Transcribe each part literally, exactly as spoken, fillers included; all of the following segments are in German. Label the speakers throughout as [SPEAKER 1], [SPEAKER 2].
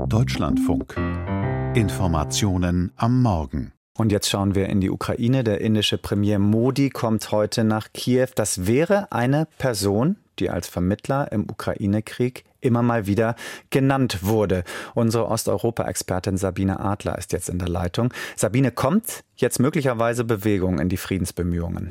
[SPEAKER 1] Deutschlandfunk. Informationen am Morgen.
[SPEAKER 2] Und jetzt schauen wir in die Ukraine. Der indische Premier Modi kommt heute nach Kiew. Das wäre eine Person, die als Vermittler im Ukraine-Krieg immer mal wieder genannt wurde. Unsere Osteuropa-Expertin Sabine Adler ist jetzt in der Leitung. Sabine, kommt jetzt möglicherweise Bewegung in die Friedensbemühungen?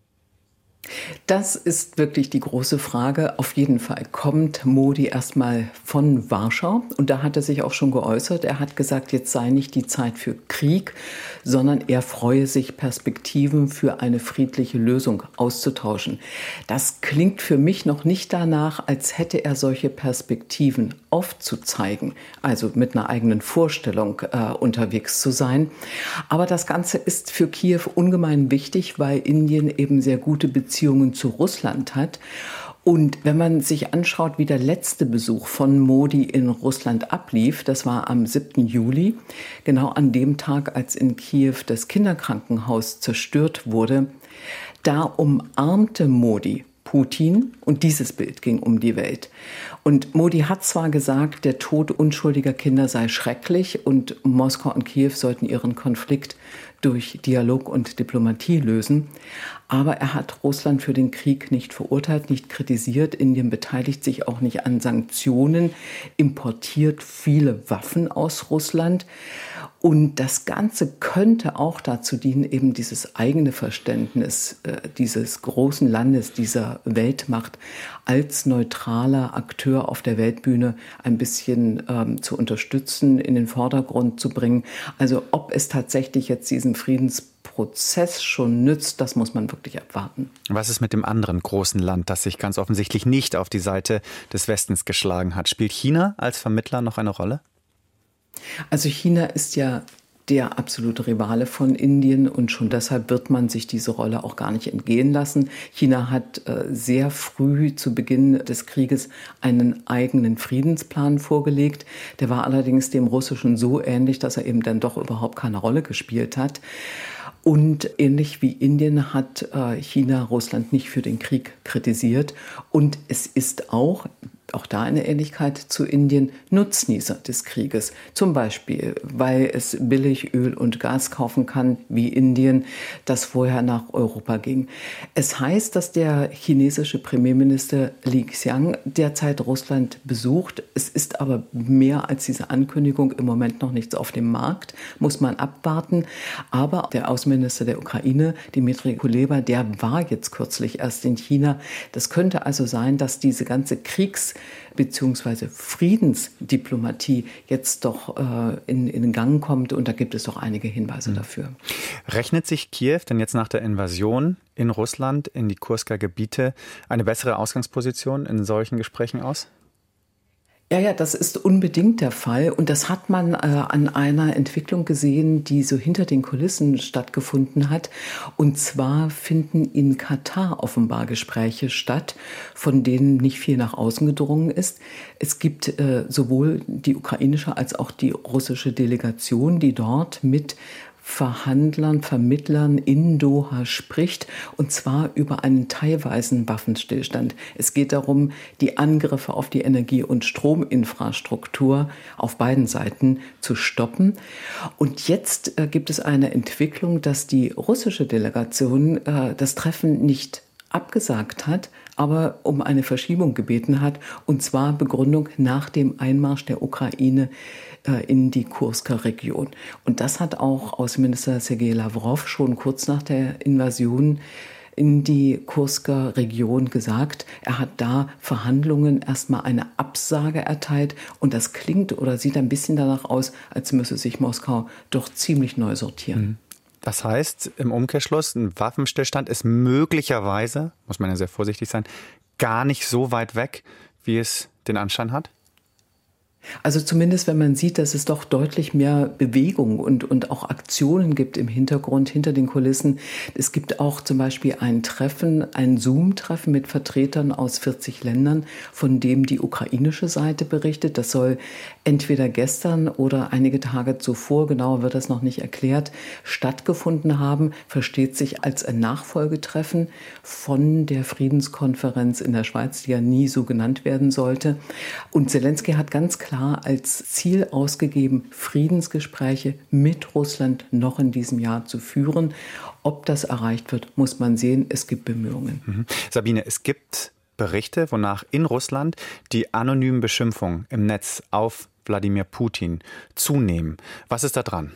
[SPEAKER 3] Das ist wirklich die große Frage. Auf jeden Fall kommt Modi erstmal von Warschau. Und da hat er sich auch schon geäußert. Er hat gesagt, jetzt sei nicht die Zeit für Krieg, sondern er freue sich, Perspektiven für eine friedliche Lösung auszutauschen. Das klingt für mich noch nicht danach, als hätte er solche Perspektiven aufzuzeigen, also mit einer eigenen Vorstellung äh, unterwegs zu sein. Aber das Ganze ist für Kiew ungemein wichtig, weil Indien eben sehr gute Beziehungen zu Russland hat. Und wenn man sich anschaut, wie der letzte Besuch von Modi in Russland ablief, das war am siebten Juli, genau an dem Tag, als in Kiew das Kinderkrankenhaus zerstört wurde, da umarmte Modi Putin und dieses Bild ging um die Welt. Und Modi hat zwar gesagt, der Tod unschuldiger Kinder sei schrecklich und Moskau und Kiew sollten ihren Konflikt durch Dialog und Diplomatie lösen, aber er hat Russland für den Krieg nicht verurteilt, nicht kritisiert. Indien beteiligt sich auch nicht an Sanktionen, importiert viele Waffen aus Russland. Und das Ganze könnte auch dazu dienen, eben dieses eigene Verständnis äh, dieses großen Landes, dieser Weltmacht als neutraler Akteur auf der Weltbühne ein bisschen ähm, zu unterstützen, in den Vordergrund zu bringen. Also ob es tatsächlich jetzt diesen Friedensprozess schon nützt, das muss man wirklich abwarten.
[SPEAKER 2] Was ist mit dem anderen großen Land, das sich ganz offensichtlich nicht auf die Seite des Westens geschlagen hat? Spielt China als Vermittler noch eine Rolle?
[SPEAKER 3] Also China ist ja der absolute Rivale von Indien und schon deshalb wird man sich diese Rolle auch gar nicht entgehen lassen. China hat äh, sehr früh zu Beginn des Krieges einen eigenen Friedensplan vorgelegt. Der war allerdings dem russischen so ähnlich, dass er eben dann doch überhaupt keine Rolle gespielt hat. Und ähnlich wie Indien hat äh, China Russland nicht für den Krieg kritisiert. Und es ist auch auch da eine Ähnlichkeit zu Indien, Nutznießer des Krieges. Zum Beispiel, weil es billig Öl und Gas kaufen kann, wie Indien, das vorher nach Europa ging. Es heißt, dass der chinesische Premierminister Li Qiang derzeit Russland besucht. Es ist aber mehr als diese Ankündigung im Moment noch nichts auf dem Markt, muss man abwarten. Aber der Außenminister der Ukraine, Dmytro Kuleba, der war jetzt kürzlich erst in China. Das könnte also sein, dass diese ganze Kriegs- bzw. Friedensdiplomatie jetzt doch äh, in, in den Gang kommt. Und da gibt es doch einige Hinweise dafür.
[SPEAKER 2] Rechnet sich Kiew denn jetzt nach der Invasion in Russland, in die Kursker Gebiete, eine bessere Ausgangsposition in solchen Gesprächen aus?
[SPEAKER 3] Ja, ja, das ist unbedingt der Fall. Und das hat man äh, an einer Entwicklung gesehen, die so hinter den Kulissen stattgefunden hat. Und zwar finden in Katar offenbar Gespräche statt, von denen nicht viel nach außen gedrungen ist. Es gibt äh, sowohl die ukrainische als auch die russische Delegation, die dort mit Verhandlern, Vermittlern in Doha spricht, und zwar über einen teilweisen Waffenstillstand. Es geht darum, die Angriffe auf die Energie- und Strominfrastruktur auf beiden Seiten zu stoppen. Und jetzt äh, gibt es eine Entwicklung, dass die russische Delegation äh, das Treffen nicht abgesagt hat, aber um eine Verschiebung gebeten hat, und zwar Begründung nach dem Einmarsch der Ukraine äh, in die Kursker Region. Und das hat auch Außenminister Sergei Lawrow schon kurz nach der Invasion in die Kursker Region gesagt. Er hat da Verhandlungen erstmal eine Absage erteilt, und das klingt oder sieht ein bisschen danach aus, als müsse sich Moskau doch ziemlich neu sortieren.
[SPEAKER 2] Mhm. Das heißt, im Umkehrschluss, ein Waffenstillstand ist möglicherweise, muss man ja sehr vorsichtig sein, gar nicht so weit weg, wie es den Anschein hat?
[SPEAKER 3] Also zumindest, wenn man sieht, dass es doch deutlich mehr Bewegung und, und auch Aktionen gibt im Hintergrund, hinter den Kulissen. Es gibt auch zum Beispiel ein Treffen, ein Zoom-Treffen mit Vertretern aus vierzig Ländern, von dem die ukrainische Seite berichtet. Das soll entweder gestern oder einige Tage zuvor, genauer wird das noch nicht erklärt, stattgefunden haben. Versteht sich als ein Nachfolgetreffen von der Friedenskonferenz in der Schweiz, die ja nie so genannt werden sollte. Und Zelensky hat ganz klar klar als Ziel ausgegeben, Friedensgespräche mit Russland noch in diesem Jahr zu führen. Ob das erreicht wird, muss man sehen. Es gibt Bemühungen.
[SPEAKER 2] Mhm. Sabine, es gibt Berichte, wonach in Russland die anonymen Beschimpfungen im Netz auf Wladimir Putin zunehmen. Was ist da dran?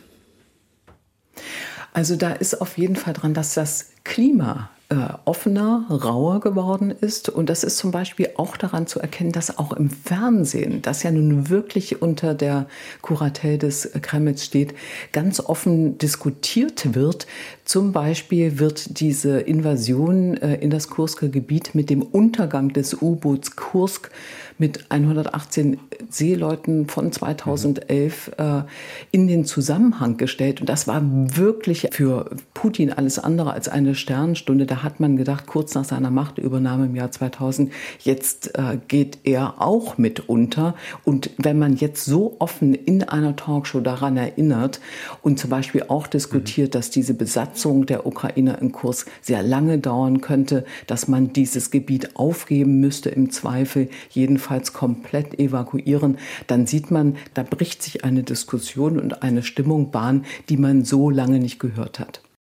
[SPEAKER 3] Also da ist auf jeden Fall dran, dass das Klima äh, offener, rauer geworden ist. Und das ist zum Beispiel auch daran zu erkennen, dass auch im Fernsehen, das ja nun wirklich unter der Kuratel des Kremls steht, ganz offen diskutiert wird. Zum Beispiel wird diese Invasion äh, in das Kursker Gebiet mit dem Untergang des U-Boots Kursk mit hundertachtzehn Seeleuten von zweitausendelf äh, in den Zusammenhang gestellt. Und das war wirklich für Putin alles andere als eine Sternstunde. Da hat man gedacht, kurz nach seiner Machtübernahme im Jahr zweitausend, jetzt äh, geht er auch mit unter. Und wenn man jetzt so offen in einer Talkshow daran erinnert und zum Beispiel auch diskutiert, dass diese Besatzung der Ukrainer in Kursk sehr lange dauern könnte, dass man dieses Gebiet aufgeben müsste im Zweifel, jedenfalls komplett evakuieren, dann sieht man, da bricht sich eine Diskussion und eine Stimmung Bahn, die man so lange nicht gehört hat.